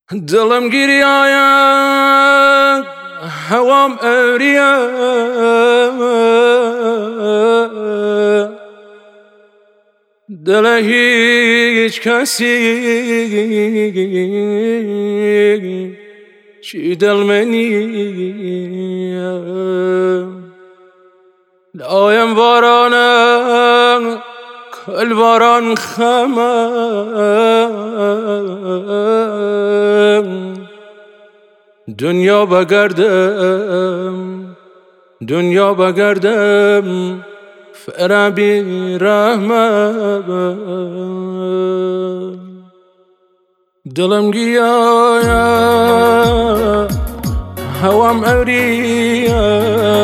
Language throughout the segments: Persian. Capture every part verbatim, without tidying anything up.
دلم گریه هوام اوریه دل هیچ کسی چی دل منیه لایم وارانه کل واران خمه دنیا بگردم دنیا بگردم فرا بی رحمه دلم گیایا هوام اوریه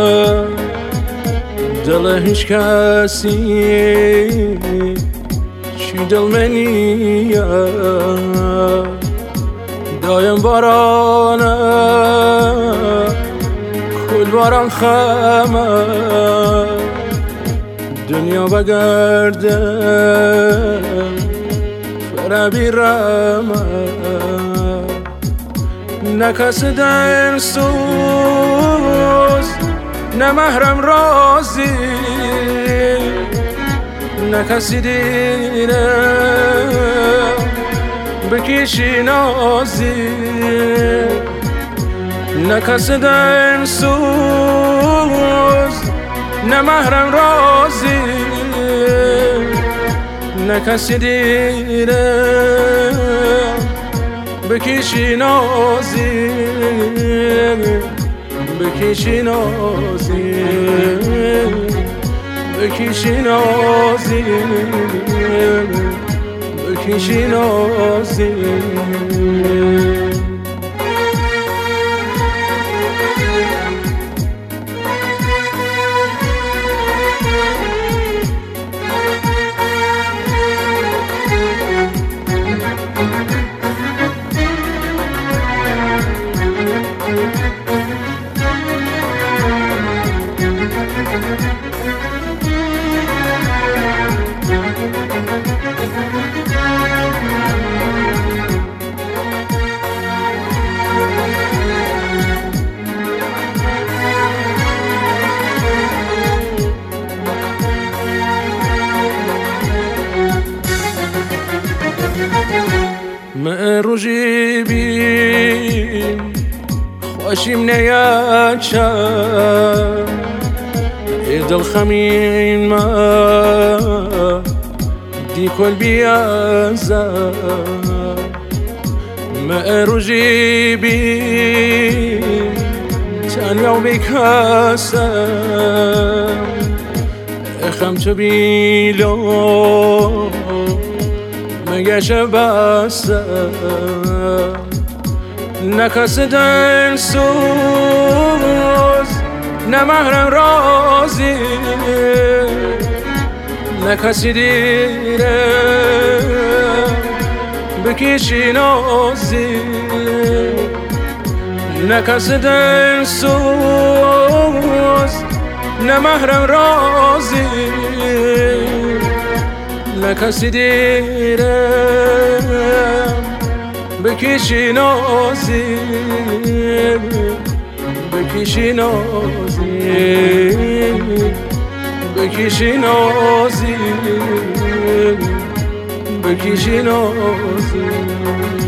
دل هیچ کسی چی دل منیه دایم بارانه کل باران خمه دنیا بگردم فرا بی رحمه نه کس دل سوز نه محرم رازی نه کسی دیره بکشی نازی نه کس دل سوز نه محرم رازی نه کسی دیره بکشی نازی بکشی نازی بکشی نازی بکشی نازی من روزی بیم خوشیم نیاچم ای دل خمین ما دی کل بیازم من روزی بیم تنیا و بیکاسم اخم تو بیلو مگه بستم نه کس دل سوز نه محرم رازی نه کسی دیره بکشی نازی نه کس دل سوز نه محرم رازی نه کسی دیره بکشی نازی بکشی نازی بکشی نازی بکشی نازی